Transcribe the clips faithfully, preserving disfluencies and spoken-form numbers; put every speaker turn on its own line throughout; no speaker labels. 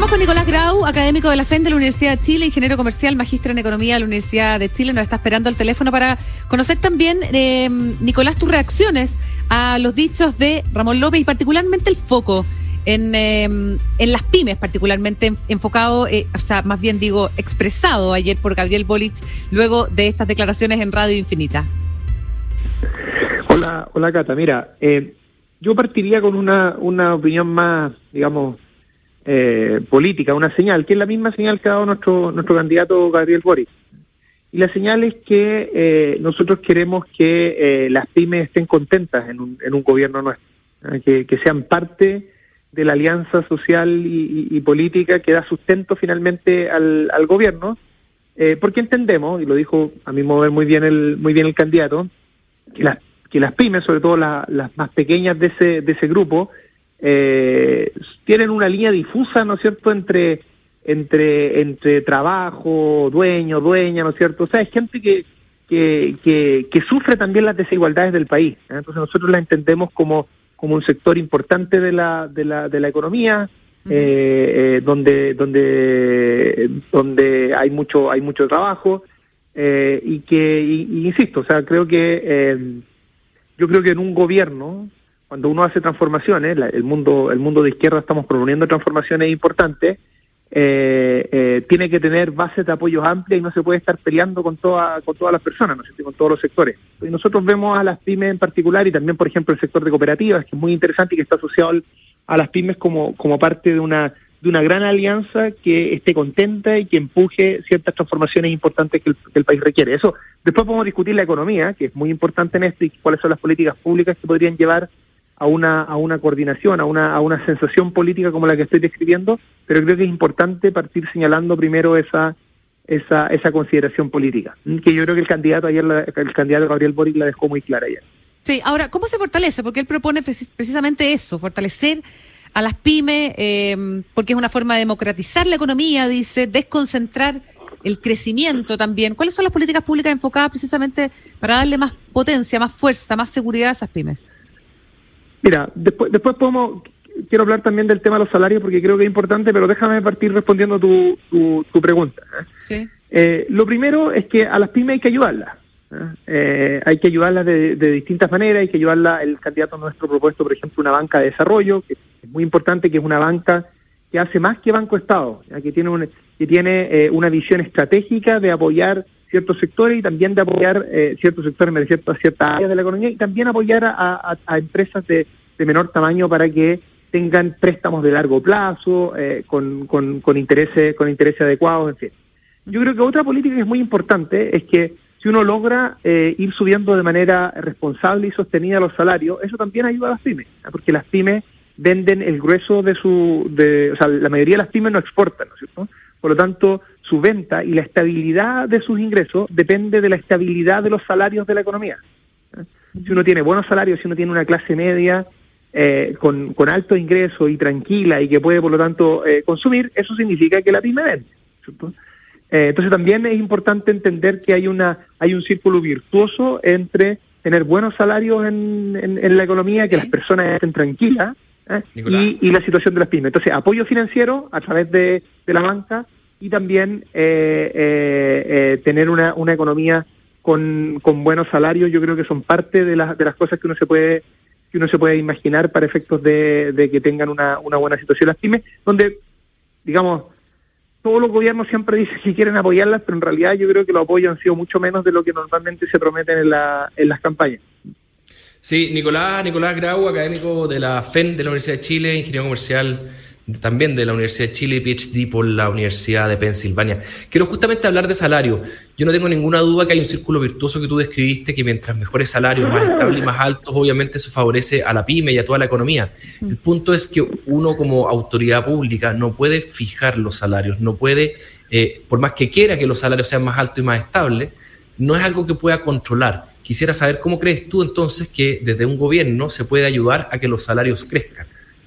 Estamos con Nicolás Grau, académico de la F E N de la Universidad de Chile, ingeniero comercial, magíster en economía de la Universidad de Chile. Nos está esperando al teléfono para conocer también, eh, Nicolás, tus reacciones a los dichos de Ramón López y particularmente el foco en, eh, en las pymes, particularmente en, enfocado, eh, o sea, más bien digo, expresado ayer por Gabriel Boric luego de estas declaraciones en Radio Infinita.
Hola, hola Cata. Mira, eh, yo partiría con una, una opinión más, digamos, eh, política, una señal, que es la misma señal que ha dado nuestro, nuestro candidato Gabriel Boric. Y la señal es que eh, nosotros queremos que eh, las pymes estén contentas en un, en un gobierno nuestro, ¿eh? que, que sean parte de la alianza social y, y, y política que da sustento finalmente al, al gobierno, eh, porque entendemos, y lo dijo a mi modo de ver muy bien el, muy bien el candidato, que las, que las pymes, sobre todo la, las más pequeñas de ese, de ese grupo, eh, tienen una línea difusa, ¿no es cierto?, entre entre entre trabajo, dueño, dueña, ¿no es cierto? O sea, es gente que que, que, que sufre también las desigualdades del país, ¿eh? Entonces nosotros la entendemos como como un sector importante de la de la de la economía, uh-huh. eh, eh, donde donde donde hay mucho hay mucho trabajo, eh, y que y, y insisto, o sea, creo que eh, yo creo que en un gobierno, cuando uno hace transformaciones, la, el mundo el mundo de izquierda estamos proponiendo transformaciones importantes, eh, eh, tiene que tener bases de apoyos amplias y no se puede estar peleando con toda, con todas las personas, ¿no es cierto?, con todos los sectores. Y nosotros vemos a las pymes en particular y también, por ejemplo, el sector de cooperativas, que es muy interesante y que está asociado al, a las pymes como, como parte de una de una gran alianza que esté contenta y que empuje ciertas transformaciones importantes que el, que el país requiere. Eso, después podemos discutir la economía, que es muy importante en esto, y cuáles son las políticas públicas que podrían llevar a una a una coordinación, a una a una sensación política como la que estoy describiendo, pero creo que es importante partir señalando primero esa esa esa consideración política, que yo creo que el candidato ayer, la, el candidato Gabriel Boric la dejó muy clara ayer.
Sí, ahora, ¿cómo se fortalece? Porque él propone precis- precisamente eso, fortalecer a las pymes, eh, porque es una forma de democratizar la economía, dice, desconcentrar el crecimiento también. ¿Cuáles son las políticas públicas enfocadas precisamente para darle más potencia, más fuerza, más seguridad a esas pymes?
Mira, después después podemos, quiero hablar también del tema de los salarios porque creo que es importante, pero déjame partir respondiendo tu, tu, tu pregunta. ¿eh?
Sí.
Eh, lo primero es que a las pymes hay que ayudarlas. ¿eh? Eh, hay que ayudarlas de, de distintas maneras, hay que ayudarlas. El candidato nuestro propuesto, por ejemplo, una banca de desarrollo, que es muy importante, que es una banca que hace más que Banco Estado, ¿eh? que tiene, un, que tiene eh, una visión estratégica de apoyar ciertos sectores y también de apoyar eh, ciertos sectores, me refiero a ciertas áreas de la economía, y también apoyar a, a, a empresas de, de menor tamaño para que tengan préstamos de largo plazo, eh, con, con, con intereses con intereses adecuados, en fin. Yo creo que otra política que es muy importante es que si uno logra eh, ir subiendo de manera responsable y sostenida los salarios, eso también ayuda a las pymes, ¿eh? Porque las pymes venden el grueso de su... de, o sea, la mayoría de las pymes no exportan, ¿no es cierto? Por lo tanto, su venta y la estabilidad de sus ingresos depende de la estabilidad de los salarios de la economía. ¿eh? Si uno tiene buenos salarios, si uno tiene una clase media eh, con, con alto ingreso y tranquila y que puede, por lo tanto, eh, consumir, eso significa que la pyme vende, ¿cierto? Eh, entonces también es importante entender que hay una hay un círculo virtuoso entre tener buenos salarios en, en, en la economía, que las personas estén tranquilas, ¿eh? y, y la situación de las pymes. Entonces, apoyo financiero a través de, de la banca y también eh, eh, eh, tener una, una economía con, con buenos salarios, yo creo que son parte de las de las cosas que uno se puede que uno se puede imaginar para efectos de, de que tengan una, una buena situación las pymes, donde, digamos, todos los gobiernos siempre dicen que quieren apoyarlas, pero en realidad yo creo que los apoyos han sido mucho menos de lo que normalmente se prometen en, la, en las campañas.
Sí, Nicolás, Nicolás Grau, académico de la F E N de la Universidad de Chile, ingeniero comercial también de la Universidad de Chile y P H D por la Universidad de Pensilvania. Quiero justamente hablar de salario. Yo no tengo ninguna duda que hay un círculo virtuoso que tú describiste, que mientras mejores salarios, más estables y más altos, obviamente eso favorece a la pyme y a toda la economía. El punto es que uno como autoridad pública no puede fijar los salarios, no puede, eh, por más que quiera que los salarios sean más altos y más estables, no es algo que pueda controlar. Quisiera saber cómo crees tú entonces que desde un gobierno se puede ayudar a que los salarios crezcan.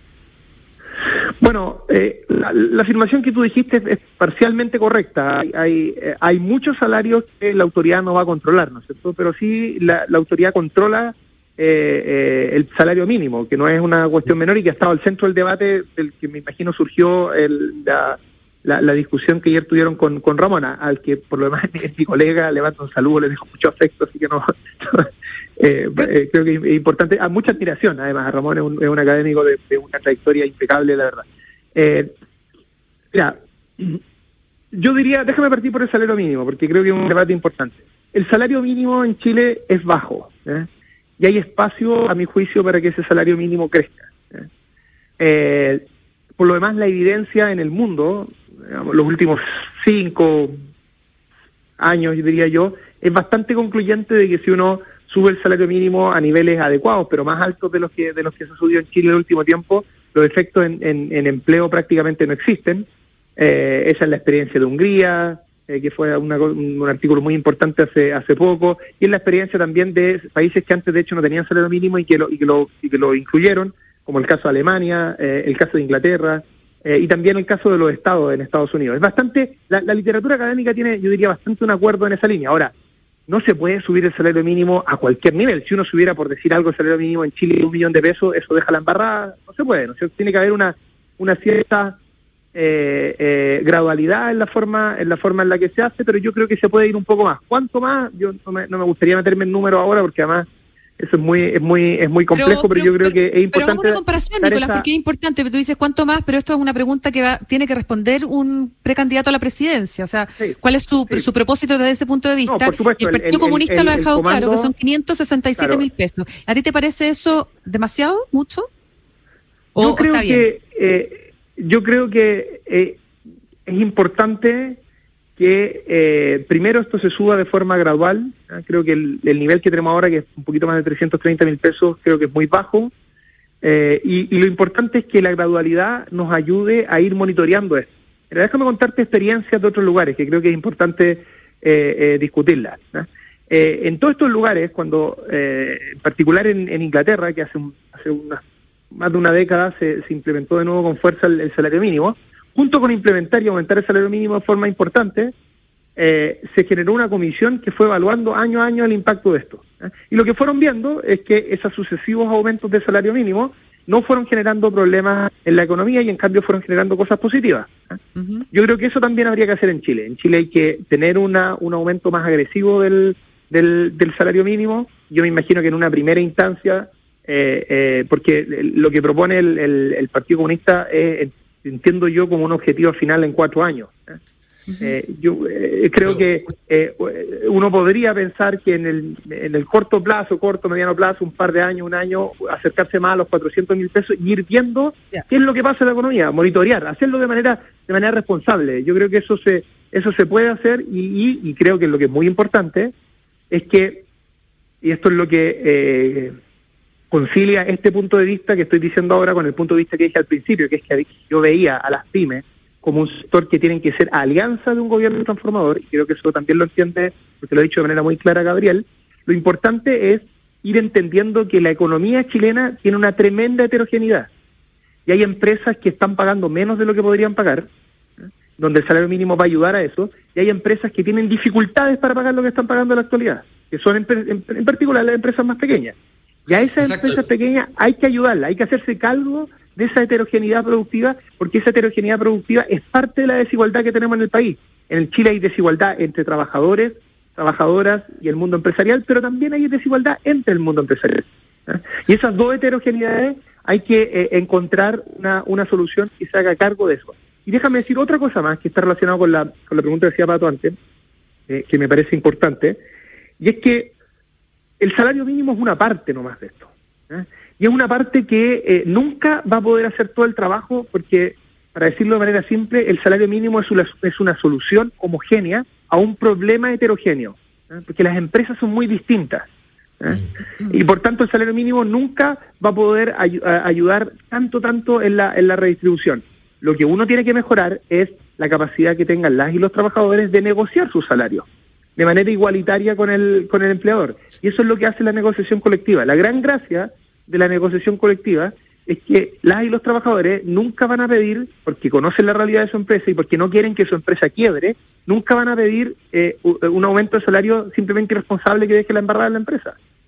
Bueno, eh, la, la afirmación que tú dijiste es, es parcialmente correcta. Hay, hay, eh, hay muchos salarios que la autoridad no va a controlar, ¿no es cierto? Pero sí la, la autoridad controla eh, eh, el salario mínimo, que no es una cuestión menor y que ha estado al centro del debate del que me imagino surgió el, la, la, la discusión que ayer tuvieron con, con Ramón, al que por lo demás es mi colega, le mando un saludo, le dejo mucho afecto, así que no... eh, eh, creo que es importante, a mucha admiración, además, a Ramón es un, es un académico de, de una trayectoria impecable, la verdad. Eh, mira, yo diría, déjame partir por el salario mínimo, porque creo que es un debate importante. El salario mínimo en Chile es bajo, ¿eh? Y hay espacio, a mi juicio, para que ese salario mínimo crezca. ¿eh? Eh, por lo demás, la evidencia en el mundo, digamos, los últimos cinco años, diría yo, es bastante concluyente de que si uno sube el salario mínimo a niveles adecuados, pero más altos de los que de los que se subió en Chile en el último tiempo, los efectos en, en, en empleo prácticamente no existen. Eh, esa es la experiencia de Hungría, eh, que fue una, un artículo muy importante hace hace poco, y es la experiencia también de países que antes de hecho no tenían salario mínimo y que lo y que lo, y que lo incluyeron, como el caso de Alemania, eh, el caso de Inglaterra, eh, y también el caso de los estados en Estados Unidos. Es bastante, la, la literatura académica tiene, yo diría, bastante un acuerdo en esa línea. Ahora, no se puede subir el salario mínimo a cualquier nivel. Si uno subiera, por decir algo, el salario mínimo en Chile un millón de pesos, eso deja la embarrada, no se puede, ¿no? Tiene que haber una una cierta eh, eh, gradualidad en la forma en la forma en la que se hace, pero yo creo que se puede ir un poco más. ¿Cuánto más? Yo no me, no me gustaría meterme en números ahora, porque además eso es muy es muy es muy complejo, pero, pero yo creo pero, que es importante.
Pero hagamos una comparación, Nicolás, esa... porque es importante. Tú dices cuánto más, pero esto es una pregunta que va, tiene que responder un precandidato a la presidencia. O sea, sí, ¿cuál es su, sí. su propósito desde ese punto de vista?
No, por supuesto,
y el Partido
el,
Comunista
el, el,
lo ha dejado
comando,
claro, que son quinientos sesenta y siete mil claro. pesos. ¿A ti te parece eso demasiado, mucho? ¿O,
yo creo
está bien?
que eh, yo creo que eh, es importante que eh, primero esto se suba de forma gradual. ¿eh? Creo que el, el nivel que tenemos ahora, que es un poquito más de trescientos treinta mil pesos, creo que es muy bajo. Eh, y, y lo importante es que la gradualidad nos ayude a ir monitoreando esto. Pero déjame contarte experiencias de otros lugares, que creo que es importante eh, eh, discutirlas. ¿no? Eh, en todos estos lugares, cuando eh, en particular en, en Inglaterra, que hace, un, hace una, más de una década se, se implementó de nuevo con fuerza el, el salario mínimo, junto con implementar y aumentar el salario mínimo de forma importante, eh, se generó una comisión que fue evaluando año a año el impacto de esto. ¿eh? Y lo que fueron viendo es que esos sucesivos aumentos de salario mínimo no fueron generando problemas en la economía y en cambio fueron generando cosas positivas. ¿eh? Uh-huh. Yo creo que eso también habría que hacer en Chile. En Chile hay que tener una un aumento más agresivo del, del, del salario mínimo. Yo me imagino que en una primera instancia, eh, eh, porque lo que propone el, el, el Partido Comunista es... entiendo yo como un objetivo final en cuatro años. ¿eh? Uh-huh. Eh, yo eh, creo que eh, uno podría pensar que en el en el corto plazo, corto, mediano plazo, un par de años, un año, acercarse más a los cuatrocientos mil pesos y ir viendo yeah. qué es lo que pasa en la economía, monitorear, hacerlo de manera de manera responsable. Yo creo que eso se eso se puede hacer y, y, y creo que lo que es muy importante es que, y esto es lo que eh, concilia este punto de vista que estoy diciendo ahora con el punto de vista que dije al principio, que es que yo veía a las pymes como un sector que tienen que ser alianza de un gobierno transformador, y creo que eso también lo entiende, porque lo he dicho de manera muy clara Gabriel. Lo importante es ir entendiendo que la economía chilena tiene una tremenda heterogeneidad, y hay empresas que están pagando menos de lo que podrían pagar, ¿eh? donde el salario mínimo va a ayudar a eso, y hay empresas que tienen dificultades para pagar lo que están pagando en la actualidad, que son en, en, en particular las empresas más pequeñas. Y a esas Exacto. empresas pequeñas hay que ayudarlas, hay que hacerse cargo de esa heterogeneidad productiva, porque esa heterogeneidad productiva es parte de la desigualdad que tenemos en el país. En Chile hay desigualdad entre trabajadores, trabajadoras y el mundo empresarial, pero también hay desigualdad entre el mundo empresarial. ¿eh? Y esas dos heterogeneidades hay que eh, encontrar una, una solución que se haga cargo de eso. Y déjame decir otra cosa más que está relacionada con la, con la pregunta que decía Pato antes, eh, que me parece importante, y es que el salario mínimo es una parte nomás de esto. ¿eh? Y es una parte que eh, nunca va a poder hacer todo el trabajo, porque, para decirlo de manera simple, el salario mínimo es una, es una solución homogénea a un problema heterogéneo, ¿eh? porque las empresas son muy distintas. ¿eh? Y por tanto el salario mínimo nunca va a poder ay- a ayudar tanto, tanto en la, en la redistribución. Lo que uno tiene que mejorar es la capacidad que tengan las y los trabajadores de negociar sus salarios de manera igualitaria con el con el empleador. Y eso es lo que hace la negociación colectiva. La gran gracia de la negociación colectiva es que las y los trabajadores nunca van a pedir, porque conocen la realidad de su empresa y porque no quieren que su empresa quiebre, nunca van a pedir eh, un aumento de salario simplemente irresponsable que deje la embarrada en la empresa.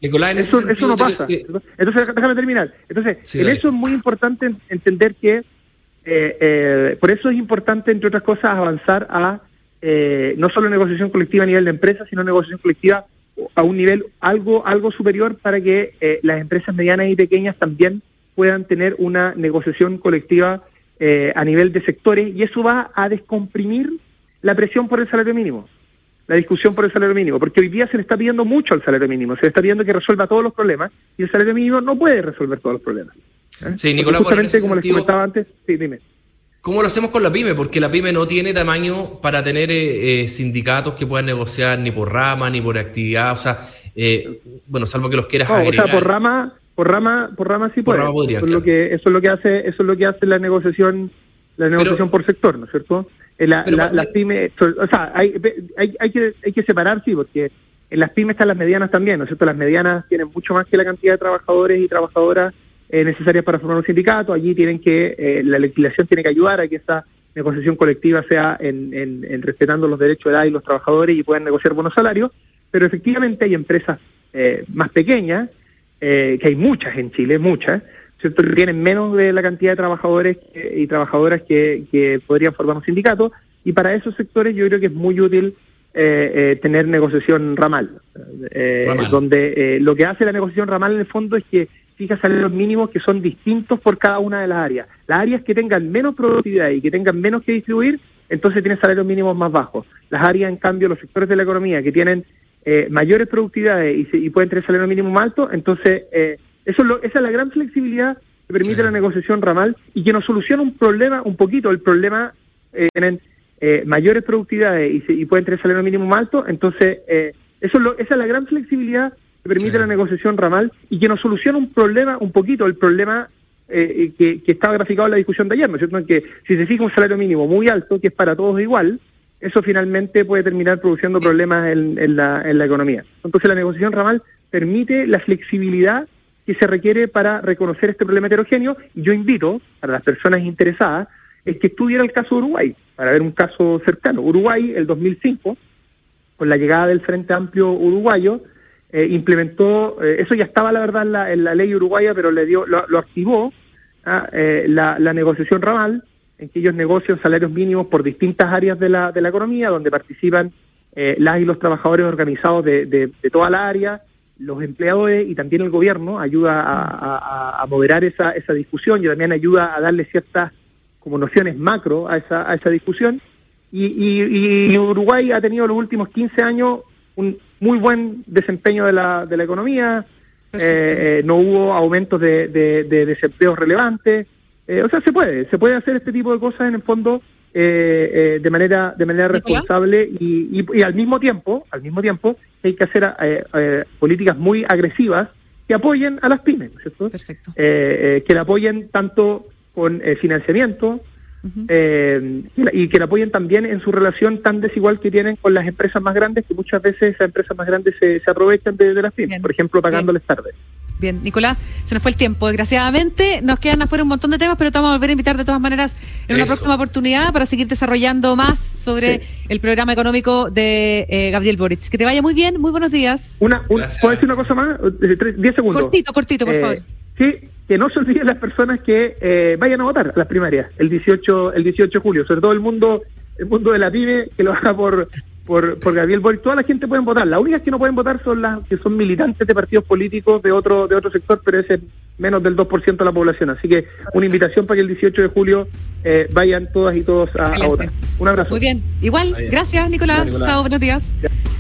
Nicolás, en
eso,
ese
eso no
sentido,
pasa.
te- te-
Entonces, déjame terminar. Entonces,
Sí,
en
dale.
eso es muy importante entender que, eh, eh, por eso es importante, entre otras cosas, avanzar a eh, no solo negociación colectiva a nivel de empresa, sino negociación colectiva a un nivel algo algo superior para que eh, las empresas medianas y pequeñas también puedan tener una negociación colectiva eh, a nivel de sectores, y eso va a descomprimir la presión por el salario mínimo, la discusión por el salario mínimo, porque hoy día se le está pidiendo mucho al salario mínimo, se le está pidiendo que resuelva todos los problemas, y el salario mínimo no puede resolver todos los problemas. ¿eh?
Sí, Nicolás,
Porque
bueno, en
justamente
ese
como les
sentido-
comentaba antes, sí, dime.
¿Cómo lo hacemos con la pyme? Porque la pyme no tiene tamaño para tener eh, eh, sindicatos que puedan negociar ni por rama ni por actividad, o sea, eh, bueno, salvo que los quieras
No, o
agregar.
sea, por rama, por rama, por rama sí
Por
puede.
rama podría,
eso es
claro.
lo que, eso es lo que hace, eso es lo que hace la negociación, la negociación por sector, ¿no es cierto? Eh, La,
Pero
la,
cuando-
las pymes, o sea, hay, hay, hay que, hay que separar, sí, porque en las pymes están las medianas también, ¿no es cierto? Las medianas tienen mucho más que la cantidad de trabajadores y trabajadoras eh, necesarias para formar un sindicato. Allí tienen que, eh, la legislación tiene que ayudar a que esa negociación colectiva sea en, en, en respetando los derechos de edad y los trabajadores y puedan negociar buenos salarios, pero efectivamente hay empresas eh, más pequeñas, eh, que hay muchas en Chile, muchas, ¿cierto? Que tienen menos de la cantidad de trabajadores que- y trabajadoras que, que podrían formar un sindicato, y para esos sectores yo creo que es muy útil eh, eh, tener negociación ramal, eh,
Ramal.
donde eh, lo que hace la negociación ramal en el fondo es que fija salarios mínimos que son distintos por cada una de las áreas. Las áreas que tengan menos productividad y que tengan menos que distribuir, entonces tienen salarios mínimos más bajos. Las áreas, en cambio, los sectores de la economía que tienen eh, mayores productividades y, se- y pueden tener salarios mínimos más altos, entonces eh, eso es lo, esa es la gran flexibilidad que permite
Sí.
la negociación ramal y que nos soluciona un problema, un poquito, el problema eh, tienen eh, mayores productividades y, se- y pueden tener salario mínimo más alto, entonces eh, eso es lo, esa es la gran flexibilidad que permite
Sí.
la negociación ramal y que nos soluciona un problema, un poquito, el problema eh, que, que estaba graficado en la discusión de ayer, ¿no es cierto? En que si se fija un salario mínimo muy alto, que es para todos igual, eso finalmente puede terminar produciendo problemas en, en, la, en la economía. Entonces la negociación ramal permite la flexibilidad que se requiere para reconocer este problema heterogéneo, y yo invito a las personas interesadas es que estudien el caso de Uruguay, para ver un caso cercano. Uruguay, el dos mil cinco, con la llegada del Frente Amplio uruguayo, eh, implementó, eh, eso ya estaba la verdad en la, en la ley uruguaya, pero le dio lo, lo activó ¿ah? eh, la, la negociación ramal, en que ellos negocian salarios mínimos por distintas áreas de la, de la economía, donde participan eh, las y los trabajadores organizados de, de, de toda la área, los empleadores y también el gobierno ayuda a, a, a moderar esa, esa discusión y también ayuda a darle ciertas como nociones macro a esa, a esa discusión. Y, y, y Uruguay ha tenido los últimos quince años un muy buen desempeño de la, de la economía, eh, eh, no hubo aumentos de, de, de desempleo relevantes, eh, o sea, se puede, se puede hacer este tipo de cosas en el fondo eh, eh, de manera de manera responsable y, y, y al mismo tiempo, al mismo tiempo hay que hacer eh, eh, políticas muy agresivas que apoyen a las pymes, ¿cierto?
Perfecto.
Eh, eh, que la apoyen tanto con eh, financiamiento, Uh-huh. Eh, y que la apoyen también en su relación tan desigual que tienen con las empresas más grandes, que muchas veces esas empresas más grandes se, se aprovechan de, de las pymes, por ejemplo, pagándoles Bien. tarde.
Bien, Nicolás, se nos fue el tiempo, desgraciadamente. Nos quedan afuera un montón de temas, pero te vamos a volver a invitar de todas maneras en Eso. una próxima oportunidad para seguir desarrollando más sobre sí. el programa económico de eh, Gabriel Boric. Que te vaya muy bien, muy buenos días.
Una, un, ¿Puedo decir una cosa más? diez segundos.
Cortito, cortito, por eh, favor.
Sí, que no se olviden las personas que eh, vayan a votar a las primarias el dieciocho el dieciocho de julio, sobre todo el mundo el mundo de la pyme que lo haga por por por Gabriel Boric. Toda la gente puede votar, las únicas que no pueden votar son las que son militantes de partidos políticos de otro de otro sector, pero ese es menos del dos por ciento de la población, así que una invitación para que el dieciocho de julio eh, vayan todas y todos a, a votar. Un abrazo.
Muy bien, igual, gracias Nicolás, Nicolás. Chao, buenos días. Ya.